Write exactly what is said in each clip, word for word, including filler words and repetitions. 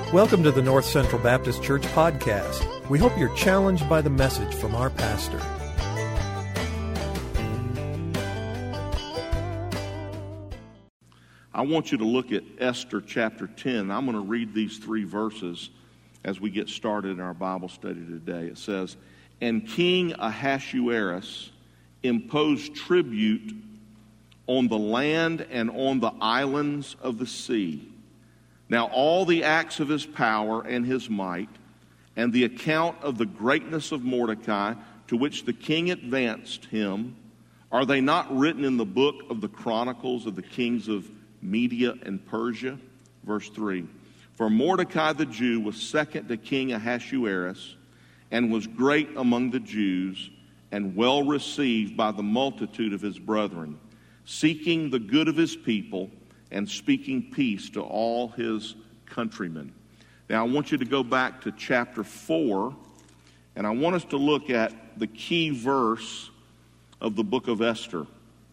Welcome to the North Central Baptist Church podcast. We hope you're challenged by the message from our pastor. I want you to look at Esther chapter ten. I'm going to read these three verses as we get started in our Bible study today. It says, "And King Ahasuerus imposed tribute on the land and on the islands of the sea. Now all the acts of his power and his might, and the account of the greatness of Mordecai, to which the king advanced him, are they not written in the book of the chronicles of the kings of Media and Persia?" Verse three, "For Mordecai the Jew was second to King Ahasuerus, and was great among the Jews, and well received by the multitude of his brethren, seeking the good of his people, and speaking peace to all his countrymen." Now I want you to go back to chapter four, and I want us to look at the key verse of the book of Esther.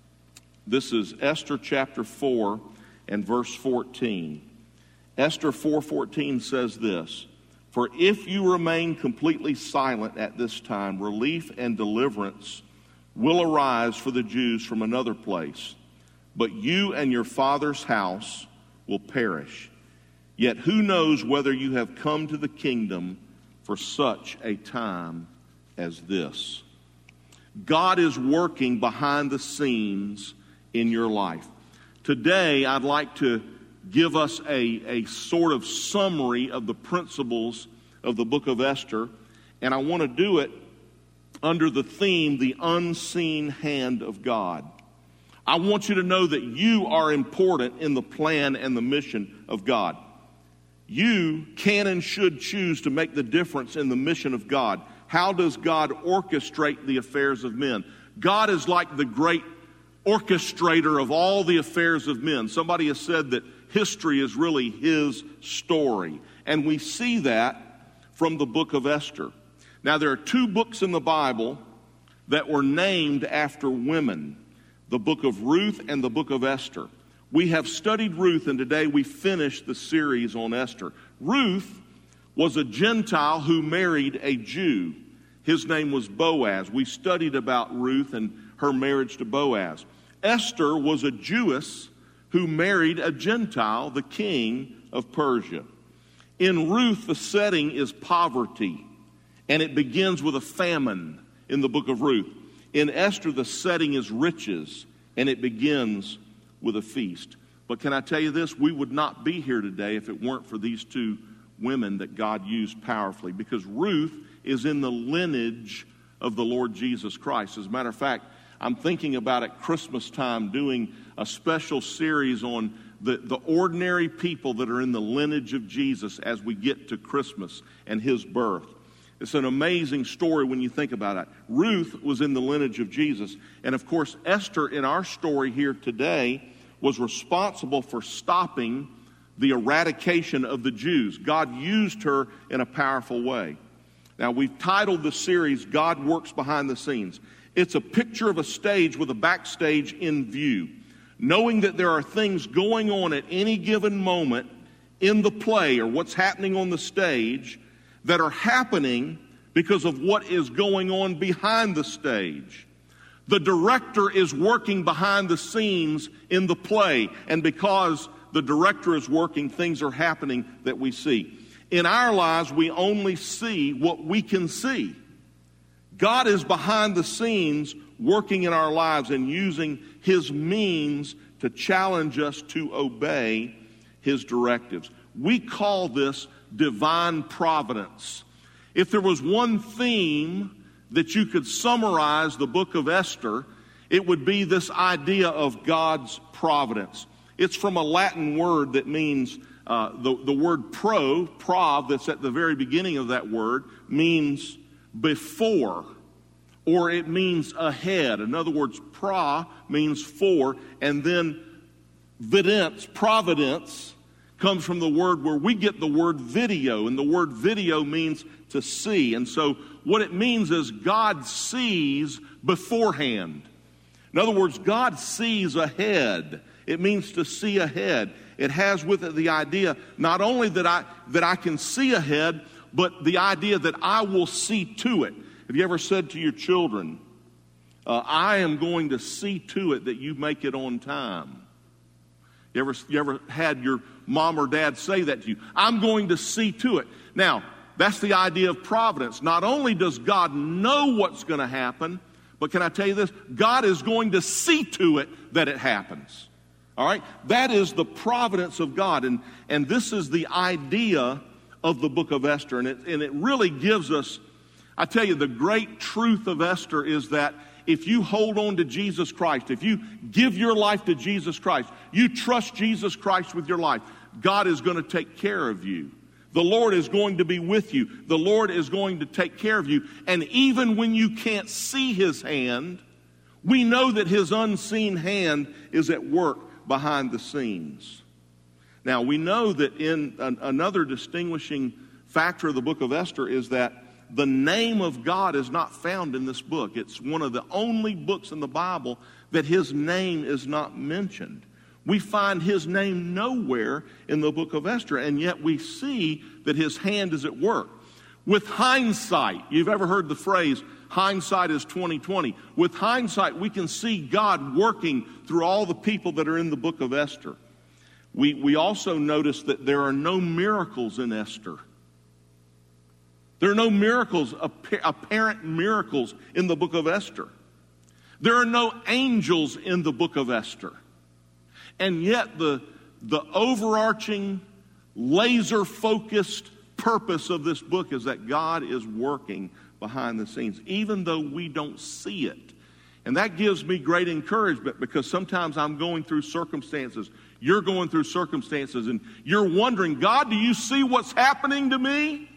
This is Esther chapter four and verse fourteen. Esther four fourteen says this, "For if you remain completely silent at this time, relief and deliverance will arise for the Jews from another place. But you and your father's house will perish. Yet who knows whether you have come to the kingdom for such a time as this?" God is working behind the scenes in your life. Today, I'd like to give us a, a sort of summary of the principles of the book of Esther, and I want to do it under the theme, the unseen hand of God. I want you to know that you are important in the plan and the mission of God. You can and should choose to make the difference in the mission of God. How does God orchestrate the affairs of men? God is like the great orchestrator of all the affairs of men. Somebody has said that history is really his story. And we see that from the book of Esther. Now, there are two books in the Bible that were named after women, the book of Ruth and the book of Esther. We have studied Ruth, and today we finish the series on Esther. Ruth was a Gentile who married a Jew. His name was Boaz. We studied about Ruth and her marriage to Boaz. Esther was a Jewess who married a Gentile, the king of Persia. In Ruth, the setting is poverty, and it begins with a famine in the book of Ruth. In Esther, the setting is riches, and it begins with a feast. But can I tell you this? We would not be here today if it weren't for these two women that God used powerfully, because Ruth is in the lineage of the Lord Jesus Christ. As a matter of fact, I'm thinking about at Christmas time doing a special series on the, the ordinary people that are in the lineage of Jesus as we get to Christmas and his birth. It's an amazing story when you think about it. Ruth was in the lineage of Jesus. And of course, Esther in our story here today was responsible for stopping the eradication of the Jews. God used her in a powerful way. Now, we've titled the series, God Works Behind the Scenes. It's a picture of a stage with a backstage in view. Knowing that there are things going on at any given moment in the play or what's happening on the stage that are happening because of what is going on behind the stage. The director is working behind the scenes in the play, and because the director is working, things are happening that we see. In our lives, we only see what we can see. God is behind the scenes working in our lives and using his means to challenge us to obey his directives. We call this divine providence. If there was one theme that you could summarize the book of Esther, it would be this idea of God's providence. It's from a Latin word that means, uh, the, the word pro, prov, that's at the very beginning of that word, means before, or it means ahead. In other words, pra means for, and then vidence, providence, comes from the word where we get the word video, and the word video means to see. And so what it means is God sees beforehand. In other words, God sees ahead. It means to see ahead. it has with it the idea not only that I that I can see ahead, but the idea that I will see to it. Have you ever said to your children, uh, I am going to see to it that you make it on time? You ever, you ever had your mom or dad say that to you? I'm going to see to it. Now, that's the idea of providence. Not only does God know what's going to happen, but can I tell you this? God is going to see to it that it happens. All right? That is the providence of God. And, and this is the idea of the book of Esther. And it, and it really gives us, I tell you, the great truth of Esther is that if you hold on to Jesus Christ, if you give your life to Jesus Christ, you trust Jesus Christ with your life, God is going to take care of you. The Lord is going to be with you. The Lord is going to take care of you. And even when you can't see His hand, we know that His unseen hand is at work behind the scenes. Now, we know that in an, another distinguishing factor of the book of Esther is that the name of God is not found in this book. It's one of the only books in the Bible that His name is not mentioned. We find His name nowhere in the book of Esther, and yet we see that His hand is at work. With hindsight, you've ever heard the phrase, hindsight is twenty twenty. With hindsight, we can see God working through all the people that are in the book of Esther. We, we also notice that there are no miracles in Esther. There are no miracles, apparent miracles in the book of Esther. There are no angels in the book of Esther. And yet the, the overarching, laser-focused purpose of this book is that God is working behind the scenes, even though we don't see it. And that gives me great encouragement, because sometimes I'm going through circumstances, you're going through circumstances, and you're wondering, God, do you see what's happening to me?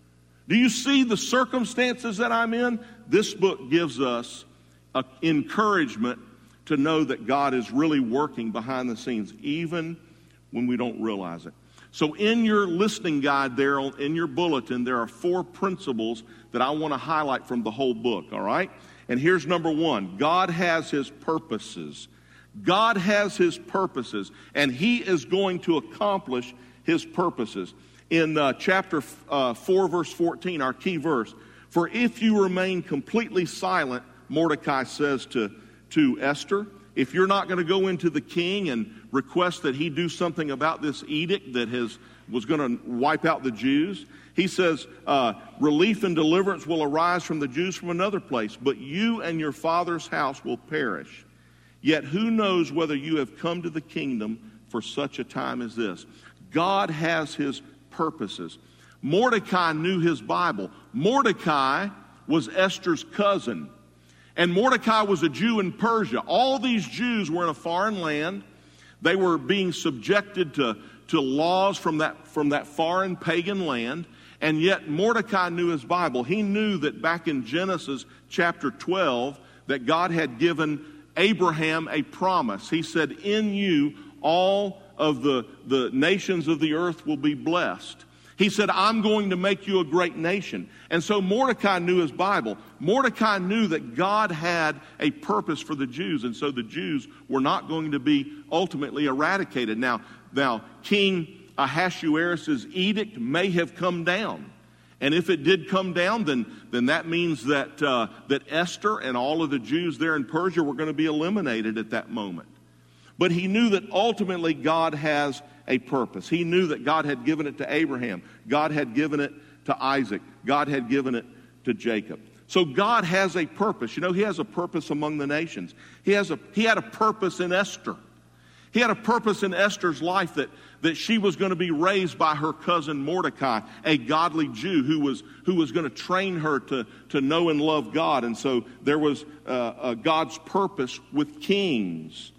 Do you see the circumstances that I'm in? This book gives us a encouragement to know that God is really working behind the scenes, even when we don't realize it. So in your listening guide there, in your bulletin, there are four principles that I want to highlight from the whole book, all right? And here's number one. God has His purposes. God has His purposes, and He is going to accomplish His purposes. In uh, chapter uh, four, verse fourteen, our key verse, for if you remain completely silent, Mordecai says to to Esther, if you're not going to go into the king and request that he do something about this edict that has was going to wipe out the Jews, he says, uh, relief and deliverance will arise from the Jews from another place, but you and your father's house will perish. Yet who knows whether you have come to the kingdom for such a time as this? God has His purposes. Mordecai knew his Bible. Mordecai was Esther's cousin. And Mordecai was a Jew in Persia. All these Jews were in a foreign land. They were being subjected to, to laws from that, from that foreign pagan land. And yet Mordecai knew his Bible. He knew that back in Genesis chapter twelve, that God had given Abraham a promise. He said, in you all of the, the nations of the earth will be blessed. He said, I'm going to make you a great nation. And so Mordecai knew his Bible. Mordecai knew that God had a purpose for the Jews, and so the Jews were not going to be ultimately eradicated. Now, now King Ahasuerus' edict may have come down. And if it did come down, then, then that means that, uh, that Esther and all of the Jews there in Persia were going to be eliminated at that moment. But he knew that ultimately God has a purpose. He knew that God had given it to Abraham. God had given it to Isaac. God had given it to Jacob. So God has a purpose. You know, He has a purpose among the nations. He has a, he had a purpose in Esther. He had a purpose in Esther's life that, that she was going to be raised by her cousin Mordecai, a godly Jew who was, who was going to train her to, to know and love God. And so there was uh, uh, God's purpose with kings.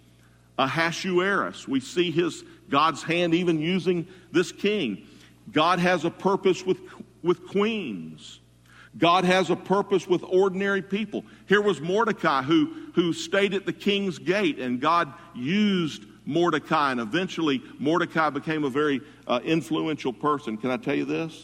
Ahasuerus, we see his God's hand even using this king. God has a purpose with, with queens. God has a purpose with ordinary people. Here was Mordecai who, who stayed at the king's gate, and God used Mordecai, and eventually Mordecai became a very uh, influential person. Can I tell you this?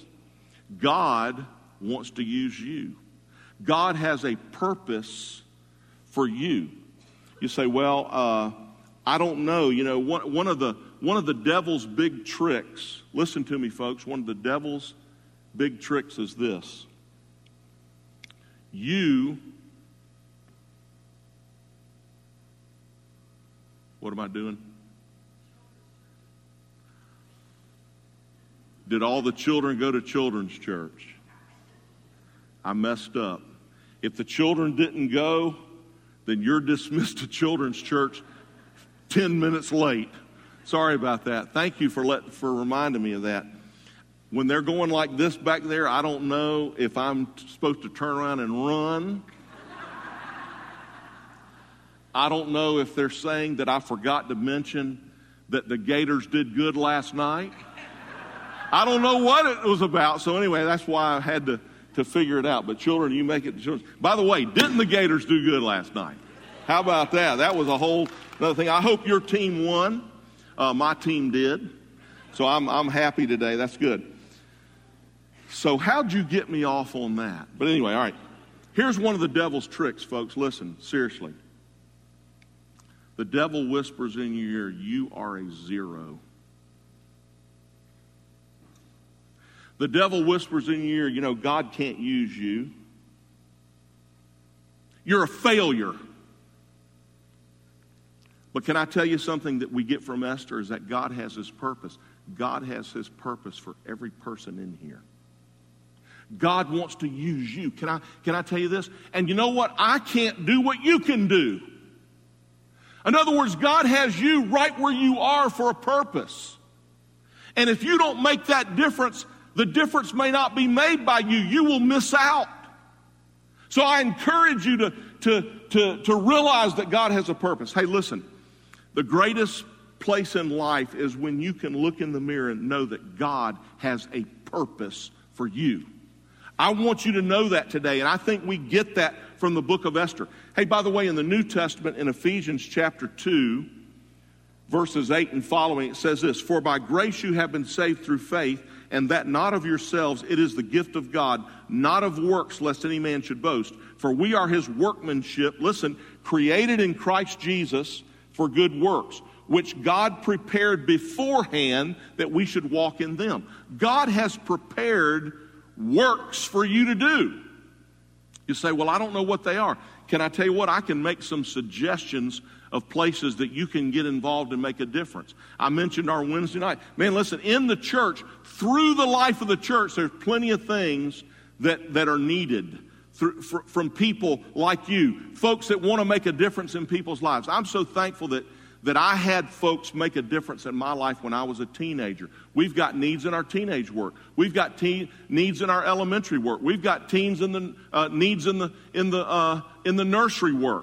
God wants to use you. God has a purpose for you. You say, well, uh, I don't know. You know, one, one of the one of the devil's big tricks, listen to me folks, one of the devil's big tricks is this. You, what am I doing? Did all the children go to children's church? I messed up. If the children didn't go, then you're dismissed to children's church ten minutes late. Sorry about that. Thank you for let, for reminding me of that. When they're going like this back there, I don't know if I'm supposed to turn around and run. I don't know if they're saying that I forgot to mention that the Gators did good last night. I don't know what it was about. So anyway, that's why I had to, to figure it out. But children, you make it to children. By the way, didn't the Gators do good last night? How about that? That was a whole another thing. I hope your team won. Uh, my team did. So I'm I'm happy today. That's good. So how'd you get me off on that? But anyway, all right. Here's one of the devil's tricks, folks. Listen, seriously. The devil whispers in your ear, you are a zero. The devil whispers in your ear, you know, God can't use you. You're a failure. But can I tell you something that we get from Esther is that God has his purpose. God has his purpose for every person in here. God wants to use you. Can I, can I tell you this? And you know what? I can't do what you can do. In other words, God has you right where you are for a purpose. And if you don't make that difference, the difference may not be made by you. You will miss out. So I encourage you to, to, to, to realize that God has a purpose. Hey, listen, the greatest place in life is when you can look in the mirror and know that God has a purpose for you. I want you to know that today, and I think we get that from the book of Esther. Hey, by the way, in the New Testament, in Ephesians chapter two, verses eight and following, it says this, for by grace you have been saved through faith, and that not of yourselves, it is the gift of God, not of works, lest any man should boast. For we are his workmanship, listen, created in Christ Jesus for good works, which God prepared beforehand that we should walk in them. God has prepared works for you to do. You say, well, I don't know what they are. Can I tell you what? I can make some suggestions of places that you can get involved and make a difference. I mentioned our Wednesday night. Man, listen, in the church, through the life of the church, there's plenty of things that, that are needed through, for, from people like you, folks that want to make a difference in people's lives. I'm so thankful that that I had folks make a difference in my life when I was a teenager. We've got needs in our teenage work. We've got teen, needs in our elementary work. We've got teens in the uh, needs in the in the uh, in the nursery work.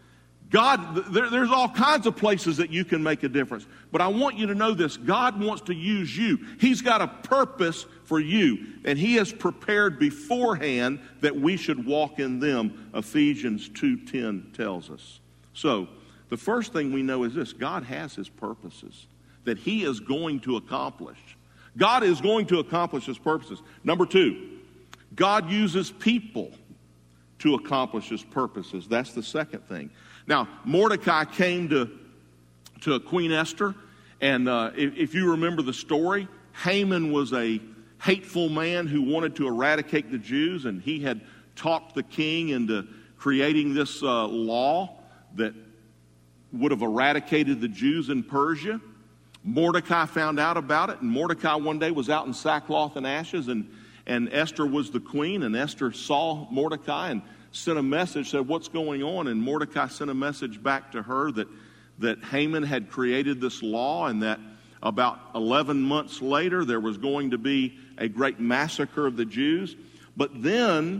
God, there, there's all kinds of places that you can make a difference. But I want you to know this: God wants to use you. He's got a purpose for you, and He has prepared beforehand that we should walk in them. Ephesians two ten tells us. So, the first thing we know is this: God has His purposes that He is going to accomplish. God is going to accomplish His purposes. Number two, God uses people to accomplish His purposes. That's the second thing. Now, Mordecai came to, to Queen Esther, and uh, if, if you remember the story, Haman was a hateful man who wanted to eradicate the Jews, and he had talked the king into creating this uh, law that would have eradicated the Jews in Persia. Mordecai found out about it, and Mordecai one day was out in sackcloth and ashes, and, and Esther was the queen, and Esther saw Mordecai and sent a message, said, what's going on? And Mordecai sent a message back to her that, that Haman had created this law, and that about eleven months later there was going to be a great massacre of the Jews. But then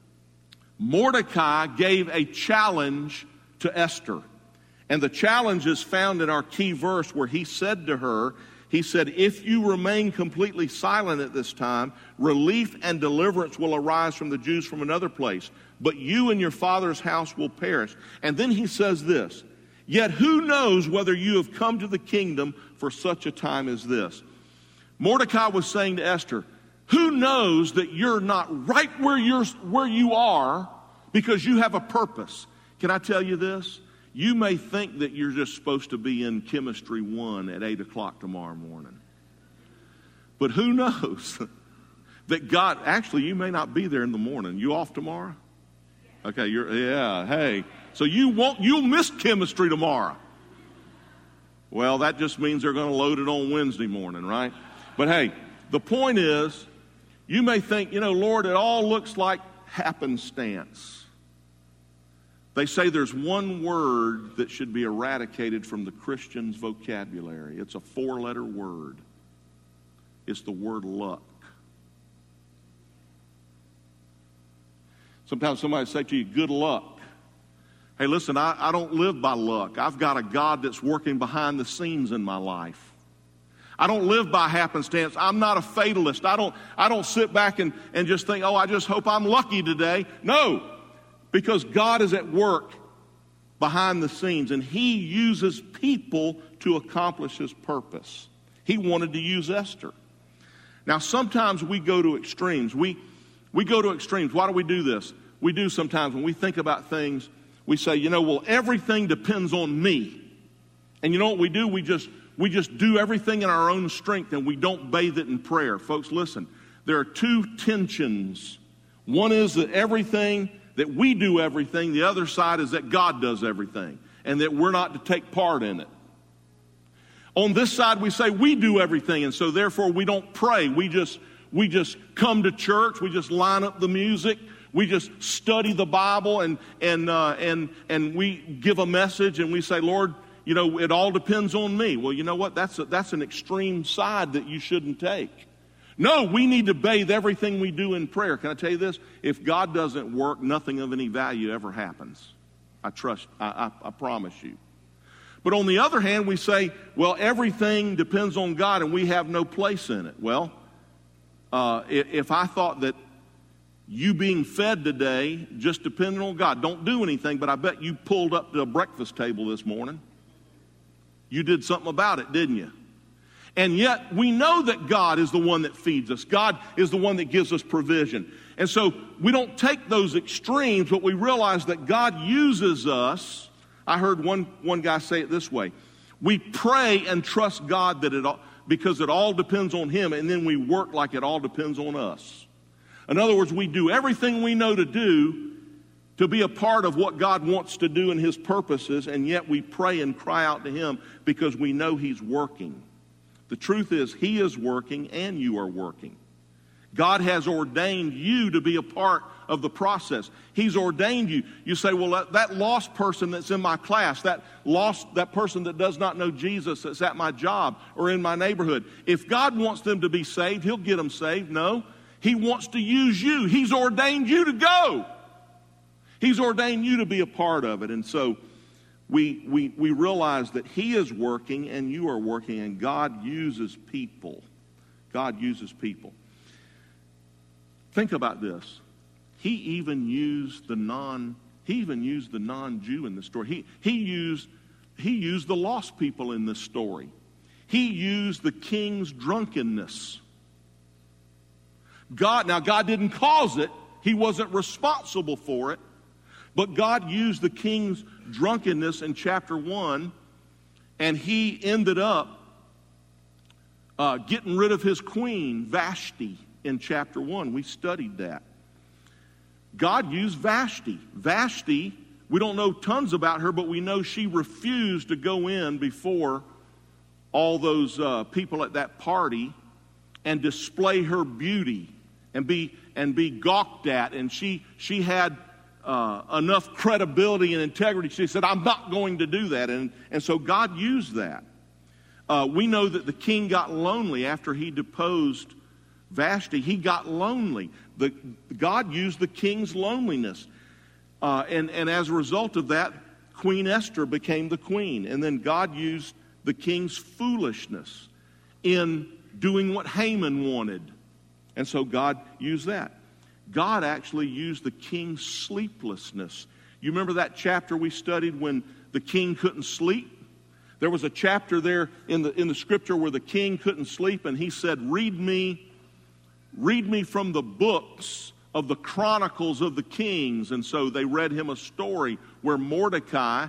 Mordecai gave a challenge to Esther. And the challenge is found in our key verse where he said to her, he said, if you remain completely silent at this time, relief and deliverance will arise from the Jews from another place, but you and your father's house will perish. And then he says this, yet who knows whether you have come to the kingdom for such a time as this? Mordecai was saying to Esther, who knows that you're not right where you're where you are because you have a purpose? Can I tell you this? You may think that you're just supposed to be in chemistry one at eight o'clock tomorrow morning. But who knows that God, actually, you may not be there in the morning. You off tomorrow? Okay, you're, yeah, hey. So you won't, you'll miss chemistry tomorrow. Well, that just means they're going to load it on Wednesday morning, right? But hey, the point is, you may think, you know, Lord, it all looks like happenstance. They say there's one word that should be eradicated from the Christian's vocabulary. It's a four-letter word. It's the word luck. Sometimes somebody say to you, good luck. Hey, listen, I, I don't live by luck. I've got a God that's working behind the scenes in my life. I don't live by happenstance. I'm not a fatalist. I don't, I don't sit back and, and just think, oh, I just hope I'm lucky today. No. Because God is at work behind the scenes, and He uses people to accomplish His purpose. He wanted to use Esther. Now, sometimes we go to extremes. We, we go to extremes. Why do we do this? We do sometimes when we think about things, we say, you know, well, everything depends on me. And you know what we do? We just, we just do everything in our own strength, and we don't bathe it in prayer. Folks, listen, there are two tensions. One is that everything... that we do everything. The other side is that God does everything and that we're not to take part in it. On this side, we say we do everything, and so therefore we don't pray. We just, we just come to church. We just line up the music. We just study the Bible, and, and, uh, and, and we give a message, and we say, Lord, you know, it all depends on me. Well, you know what? That's, a, that's an extreme side that you shouldn't take. No, we need to bathe everything we do in prayer. Can I tell you this? If God doesn't work, nothing of any value ever happens. I trust, I, I, I promise you. But on the other hand, we say, well, everything depends on God and we have no place in it. Well, uh, if I thought that you being fed today just depended on God, don't do anything, but I bet you pulled up to a breakfast table this morning. You did something about it, didn't you? And yet we know that God is the one that feeds us. God is the one that gives us provision. And so we don't take those extremes, but we realize that God uses us. I heard one, one guy say it this way. We pray and trust God that it all, because it all depends on Him, and then we work like it all depends on us. In other words, we do everything we know to do to be a part of what God wants to do in His purposes, and yet we pray and cry out to Him because we know He's working. The truth is, He is working and you are working. God has ordained you to be a part of the process. He's ordained you. You say, well, that, that lost person that's in my class, that lost, that person that does not know Jesus that's at my job or in my neighborhood, if God wants them to be saved, He'll get them saved. No, He wants to use you. He's ordained you to go. He's ordained you to be a part of it. And so We, we, we realize that He is working and you are working, and God uses people. God uses people. Think about this. He even used the non, he even used the non-Jew in the story. He, he used, he used the lost people in this story. He used the king's drunkenness. God, now God didn't cause it. He wasn't responsible for it. But God used the king's drunkenness in chapter one, and he ended up uh, getting rid of his queen, Vashti, in chapter one. We studied that. God used Vashti. Vashti, we don't know tons about her, but we know she refused to go in before all those uh, people at that party and display her beauty and be and be gawked at. And she she had uh, enough credibility and integrity. She said, I'm not going to do that. And, and so God used that. Uh, we know that the king got lonely after he deposed Vashti. He got lonely. The, God used the king's loneliness. Uh, and, and as a result of that, Queen Esther became the queen. And then God used the king's foolishness in doing what Haman wanted. And so God used that. God actually used the king's sleeplessness. You remember that chapter we studied when the king couldn't sleep? There was a chapter there in the in the scripture where the king couldn't sleep, and he said, read me, read me from the books of the Chronicles of the Kings. And so they read him a story where Mordecai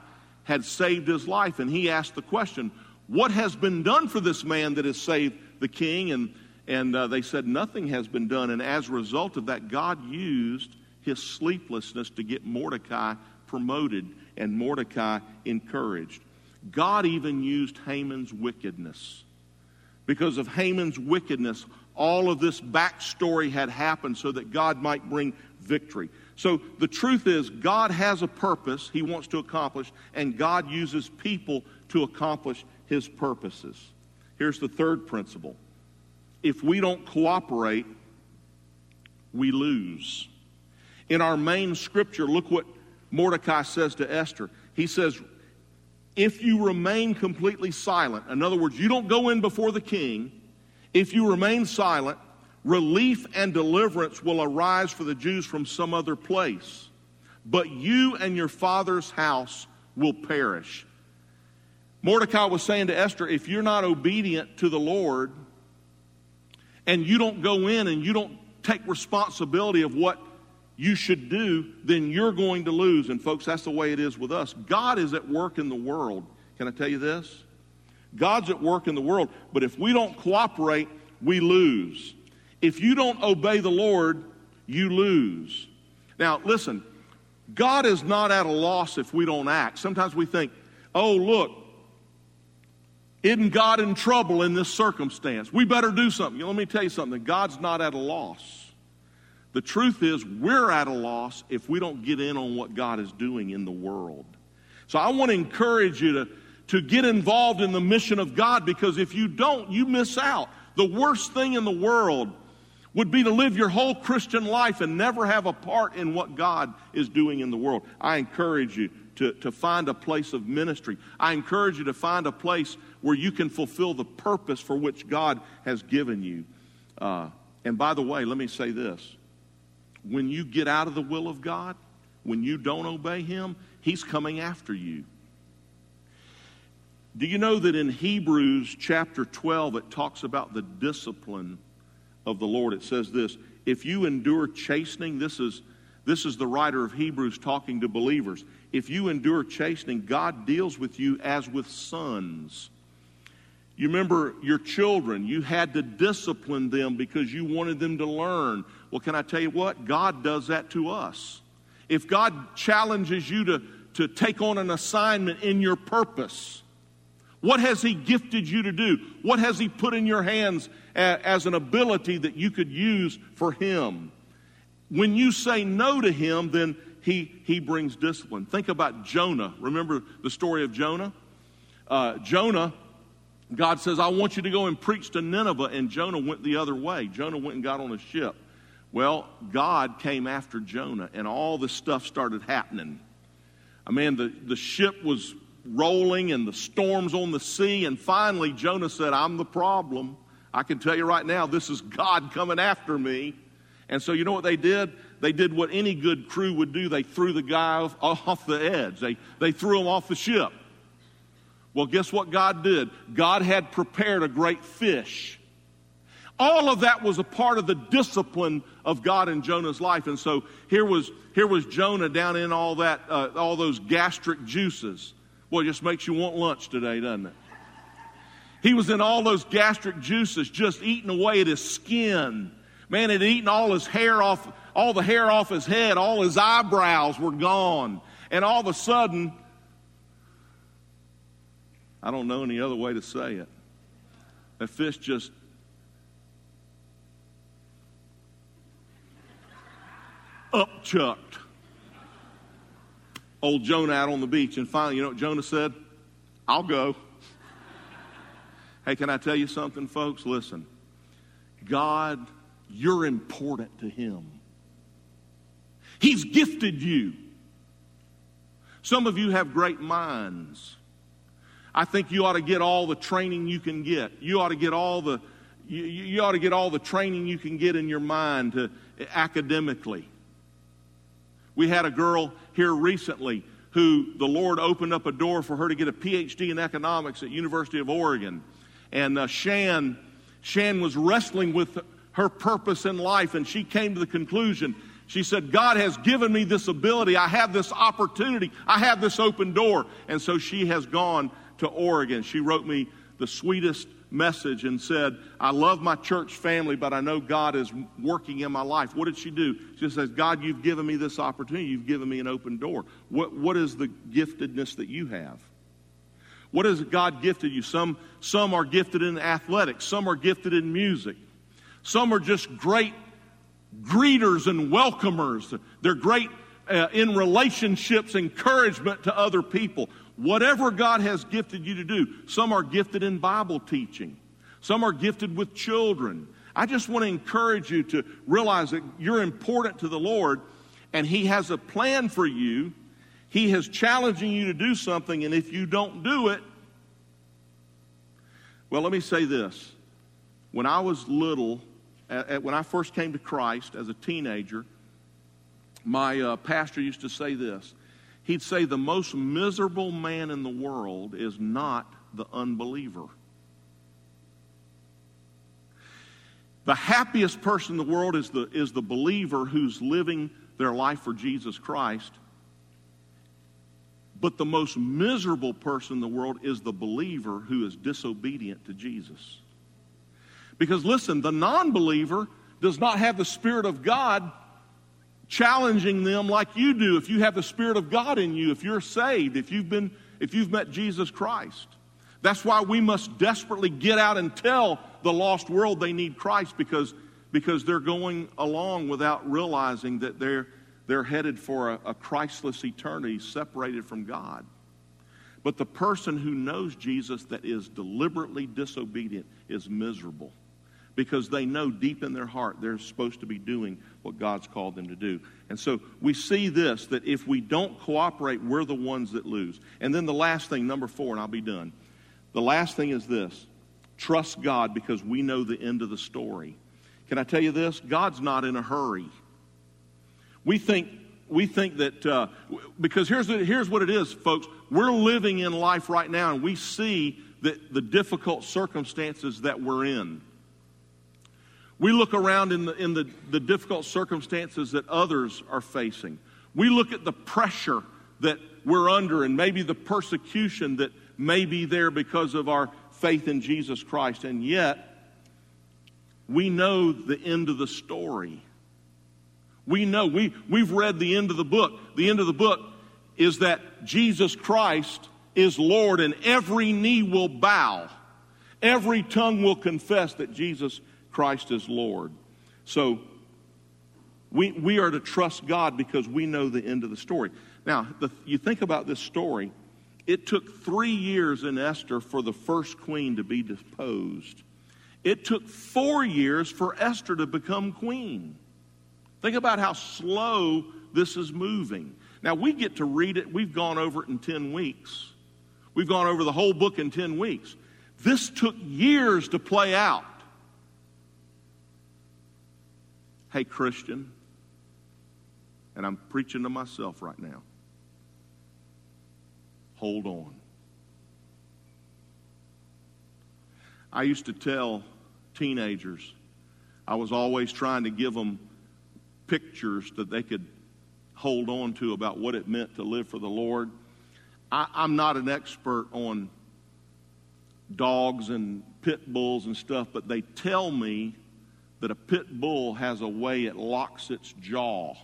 had saved his life, and he asked the question, what has been done for this man that has saved the king? And, and uh, they said, nothing has been done. And as a result of that, God used his sleeplessness to get Mordecai promoted and Mordecai encouraged. God even used Haman's wickedness. Because of Haman's wickedness, all of this backstory had happened so that God might bring victory. So the truth is, God has a purpose he wants to accomplish, and God uses people to accomplish his purposes. Here's the third principle. If we don't cooperate, we lose. In our main scripture, look what Mordecai says to Esther. He says, if you remain completely silent, in other words, you don't go in before the king, if you remain silent, relief and deliverance will arise for the Jews from some other place. But you and your father's house will perish. Mordecai was saying to Esther, if you're not obedient to the Lord, and you don't go in and you don't take responsibility of what you should do, then you're going to lose. And folks, that's the way it is with us. God is at work in the world. Can I tell you this? God's at work in the world, but if we don't cooperate, we lose. If you don't obey the Lord, you lose. Now, listen, God is not at a loss if we don't act. Sometimes we think, oh, look, isn't God in trouble in this circumstance? We better do something. You know, let me tell you something. God's not at a loss. The truth is, we're at a loss if we don't get in on what God is doing in the world. So I want to encourage you to, to get involved in the mission of God, because if you don't, you miss out. The worst thing in the world would be to live your whole Christian life and never have a part in what God is doing in the world. I encourage you to, to find a place of ministry. I encourage you to find a place where you can fulfill the purpose for which God has given you. Uh, and by the way, let me say this. When you get out of the will of God, when you don't obey him, he's coming after you. Do you know that in Hebrews chapter twelve, it talks about the discipline of the Lord? It says this, if you endure chastening, this is, this is the writer of Hebrews talking to believers. If you endure chastening, God deals with you as with sons. You remember your children, you had to discipline them because you wanted them to learn. Well, can I tell you what? God does that to us. If God challenges you to, to take on an assignment in your purpose, what has he gifted you to do? What has he put in your hands as an ability that you could use for him? When you say no to him, then he, he brings discipline. Think about Jonah. Remember the story of Jonah? Uh, Jonah, God says, I want you to go and preach to Nineveh. And Jonah went the other way. Jonah went and got on a ship. Well, God came after Jonah, and all this stuff started happening. I mean, the, the ship was rolling and the storms on the sea, and finally Jonah said, I'm the problem. I can tell you right now, this is God coming after me. And so you know what they did? They did what any good crew would do. They threw the guy off, off the edge. They, they threw him off the ship. Well, guess what God did? God had prepared a great fish. All of that was a part of the discipline of God in Jonah's life. And so here was, here was Jonah down in all that, uh, all those gastric juices. Boy, it just makes you want lunch today, doesn't it? He was in all those gastric juices, just eating away at his skin. Man, it had eaten all his hair off, all the hair off his head, all his eyebrows were gone. And all of a sudden, I don't know any other way to say it, that fish just upchucked old Jonah out on the beach. And finally, you know what Jonah said? I'll go. Hey, can I tell you something, folks? Listen, God, you're important to him. He's gifted you. Some of you have great minds. I think you ought to get all the training you can get. You ought to get all the you, you ought to get all the training you can get in your mind to academically. We had a girl here recently who the Lord opened up a door for her to get a P H D in economics at University of Oregon. And uh, Shan, Shan was wrestling with her purpose in life, and she came to the conclusion, She said, God has given me this ability. I have this opportunity. I have this open door. And so she has gone to Oregon. She wrote me the sweetest message and said, I love my church family, but I know God is working in my life. What did she do? She says, God, you've given me this opportunity. You've given me an open door. What, what is the giftedness that you have? What has God gifted you? Some, some are gifted in athletics. Some are gifted in music. Some are just great greeters and welcomers. They're great uh, in relationships, encouragement to other people. Whatever God has gifted you to do. Some are gifted in Bible teaching. Some are gifted with children. I just want to encourage you to realize that you're important to the Lord, and He has a plan for you. He is challenging you to do something, and if you don't do it, well, let me say this. When I was little, when I first came to Christ as a teenager, my uh, pastor used to say this. He'd say the most miserable man in the world is not the unbeliever. The happiest person in the world is the, is the believer who's living their life for Jesus Christ. But the most miserable person in the world is the believer who is disobedient to Jesus. Because listen, the non-believer does not have the Spirit of God challenging them like you do. If you have the Spirit of God in you, if you're saved, if you've been, if you've met Jesus Christ. That's why we must desperately get out and tell the lost world they need Christ, because, because they're going along without realizing that they're, they're headed for a, a Christless eternity separated from God. But the person who knows Jesus that is deliberately disobedient is miserable, because they know deep in their heart they're supposed to be doing what God's called them to do. And so we see this, that if we don't cooperate, we're the ones that lose. And then the last thing, number four, and I'll be done. The last thing is this. Trust God, because we know the end of the story. Can I tell you this? God's not in a hurry. We think we think that, uh, because here's, the, here's what it is, folks. We're living in life right now, and we see that the difficult circumstances that we're in. We look around in the in the, the difficult circumstances that others are facing. We look at the pressure that we're under, and maybe the persecution that may be there because of our faith in Jesus Christ. And yet, we know the end of the story. We know, we, we've read the end of the book. The end of the book is that Jesus Christ is Lord, and every knee will bow. Every tongue will confess that Jesus Christ is Lord. So we, we are to trust God because we know the end of the story. Now, the, you think about this story. It took three years in Esther for the first queen to be deposed. It took four years for Esther to become queen. Think about how slow this is moving. Now, we get to read it. We've gone over it in ten weeks. We've gone over the whole book in ten weeks. This took years to play out. Hey, Christian, and I'm preaching to myself right now. Hold on. I used to tell teenagers, I was always trying to give them pictures that they could hold on to about what it meant to live for the Lord. I, I'm not an expert on dogs and pit bulls and stuff, but they tell me that a pit bull has a way it locks its jaw.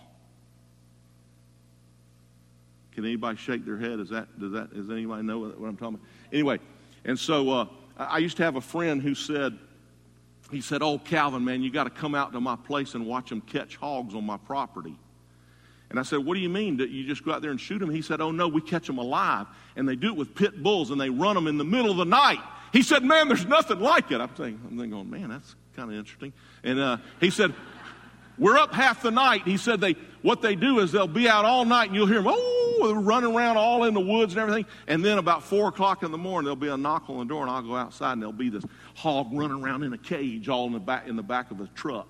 Can anybody shake their head? Is that, does that, does anybody know what I'm talking about? Anyway, and so uh, I used to have a friend who said, he said, oh, Calvin, man, you got to come out to my place and watch them catch hogs on my property. And I said, what do you mean? That you just go out there and shoot them? He said, oh, no, we catch them alive. And they do it with pit bulls, and they run them in the middle of the night. He said, man, there's nothing like it. I'm thinking, I'm thinking man, that's kind of interesting. And uh, he said, we're up half the night. He said, they what they do is they'll be out all night, and you'll hear them, oh, they're running around all in the woods and everything. And then about four o'clock in the morning, there'll be a knock on the door, and I'll go outside, and there'll be this hog running around in a cage all in the back, in the back of a truck.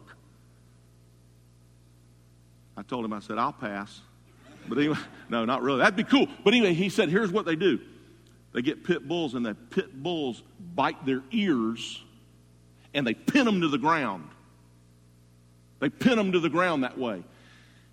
I told him, I said, I'll pass. But anyway, no, not really. That'd be cool. But anyway, he said, here's what they do. They get pit bulls, and the pit bulls bite their ears, and they pin them to the ground. They pin them to the ground that way.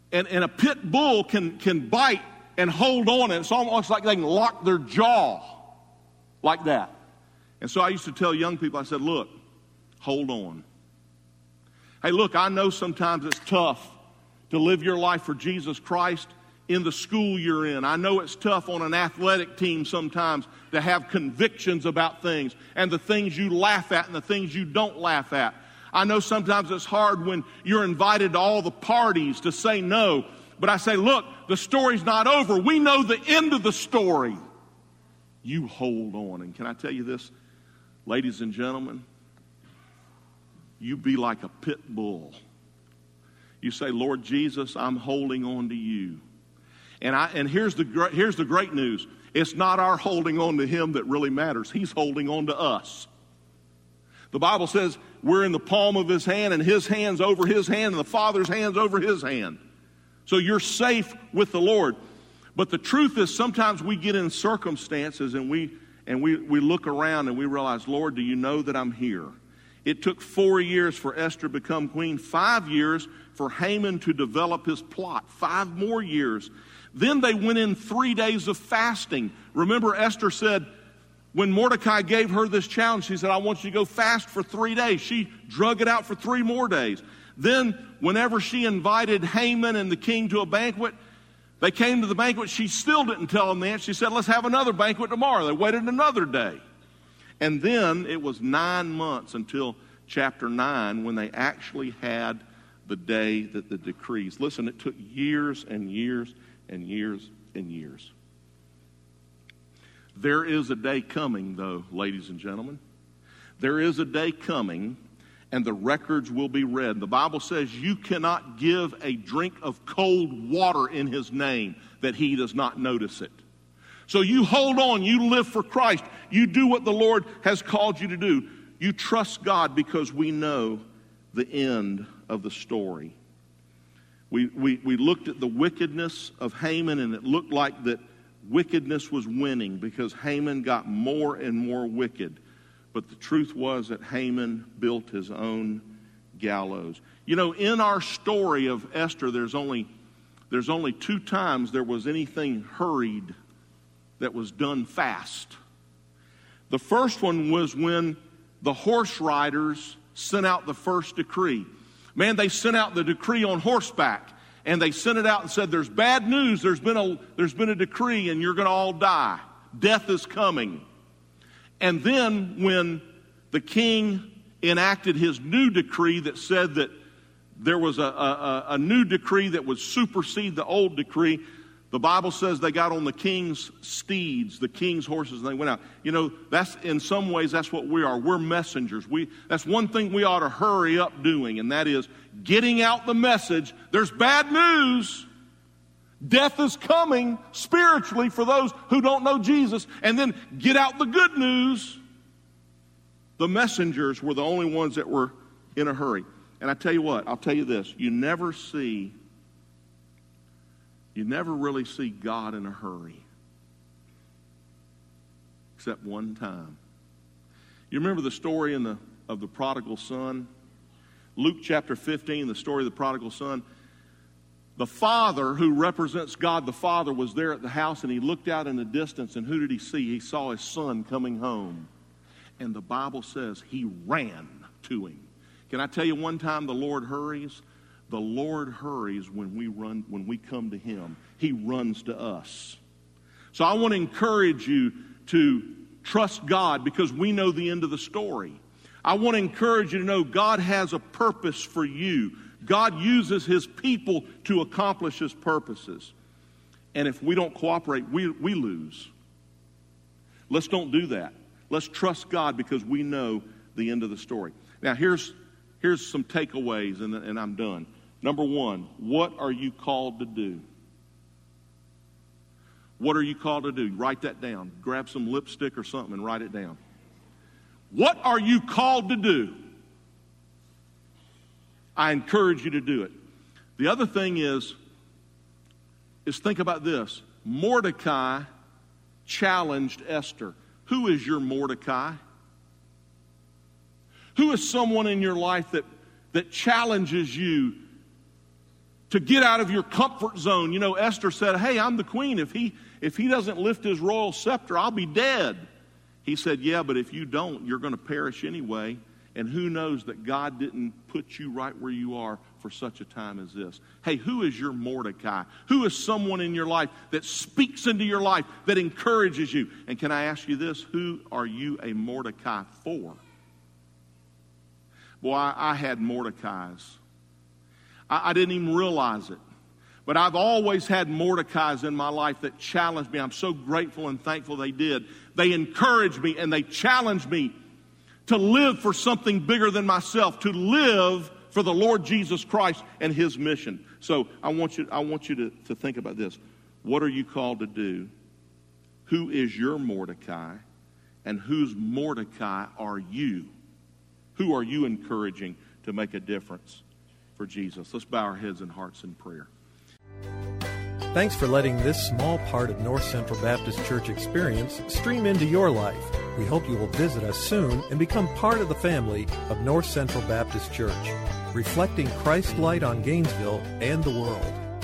And, and a pit bull can, can bite and hold on, and it's almost like they can lock their jaw like that. And so I used to tell young people, I said, look, hold on. Hey, look, I know sometimes it's tough to live your life for Jesus Christ in the school you're in. I know it's tough on an athletic team sometimes to have convictions about things and the things you laugh at and the things you don't laugh at. I know sometimes it's hard when you're invited to all the parties to say no. But I say, look, the story's not over. We know the end of the story. You hold on. And can I tell you this, ladies and gentlemen? You be like a pit bull. You say, Lord Jesus, I'm holding on to you. And I and here's the great, here's the great news. It's not our holding on to him that really matters. He's holding on to us. The Bible says we're in the palm of his hand, and his hand's over his hand, and the Father's hand's over his hand. So you're safe with the Lord. But the truth is, sometimes we get in circumstances and we and we, we look around and we realize, Lord, do you know that I'm here? It took four years for Esther to become queen, five years for Haman to develop his plot, five more years. Then they went in three days of fasting. Remember, Esther said, when Mordecai gave her this challenge, she said, I want you to go fast for three days. She drug it out for three more days. Then, whenever she invited Haman and the king to a banquet, they came to the banquet. She still didn't tell them that. She said, let's have another banquet tomorrow. They waited another day. And then it was nine months until chapter nine when they actually had the day that the decrees. Listen, it took years and years and years and years. There is a day coming, though, ladies and gentlemen. There is a day coming, and the records will be read. The Bible says you cannot give a drink of cold water in his name that he does not notice it. So you hold on, you live for Christ, you do what the Lord has called you to do. You trust God because we know the end of the story. We, we, we looked at the wickedness of Haman, and it looked like that wickedness was winning because Haman got more and more wicked. But the truth was that Haman built his own gallows. You know, in our story of Esther, there's only, there's only two times there was anything hurried that was done fast. The first one was when the horse riders sent out the first decree. Man, they sent out the decree on horseback, and they sent it out and said, there's bad news, there's been a, there's been a decree, and you're going to all die. Death is coming. And then when the king enacted his new decree that said that there was a, a, a new decree that would supersede the old decree, the Bible says they got on the king's steeds, the king's horses, and they went out. You know, that's in some ways that's what we are. We're messengers. We that's one thing we ought to hurry up doing, and that is getting out the message. There's bad news. Death is coming spiritually for those who don't know Jesus, and then get out the good news. The messengers were the only ones that were in a hurry. And I tell you what, I'll tell you this, you never see You never really see God in a hurry. Except one time. You remember the story in the, of the prodigal son? Luke chapter fifteen, the story of the prodigal son. The father who represents God the Father was there at the house, and he looked out in the distance, and who did he see? He saw his son coming home. And the Bible says he ran to him. Can I tell you one time the Lord hurries? The Lord hurries when we run, when we come to him. He runs to us. So I want to encourage you to trust God because we know the end of the story. I want to encourage you to know God has a purpose for you. God uses his people to accomplish his purposes. And if we don't cooperate, we, we lose. Let's don't do that. Let's trust God because we know the end of the story. Now, here's, here's some takeaways, and, and I'm done. Number one, what are you called to do? What are you called to do? Write that down. Grab some lipstick or something and write it down. What are you called to do? I encourage you to do it. The other thing is, is think about this. Mordecai challenged Esther. Who is your Mordecai? Who is someone in your life that, that challenges you to get out of your comfort zone. You know, Esther said, hey, I'm the queen. If he, if he doesn't lift his royal scepter, I'll be dead. He said, yeah, but if you don't, you're going to perish anyway. And who knows that God didn't put you right where you are for such a time as this. Hey, who is your Mordecai? Who is someone in your life that speaks into your life, that encourages you? And can I ask you this? Who are you a Mordecai for? Boy, I, I had Mordecais. I, I didn't even realize it. But I've always had Mordecais in my life that challenged me. I'm so grateful and thankful they did. They encouraged me and they challenged me to live for something bigger than myself, to live for the Lord Jesus Christ and His mission. So I want you, I want you to, to think about this. What are you called to do? Who is your Mordecai? And whose Mordecai are you? Who are you encouraging to make a difference for Jesus? Let's bow our heads and hearts in prayer. Thanks for letting this small part of North Central Baptist Church experience stream into your life. We hope you will visit us soon and become part of the family of North Central Baptist Church, reflecting Christ's light on Gainesville and the world.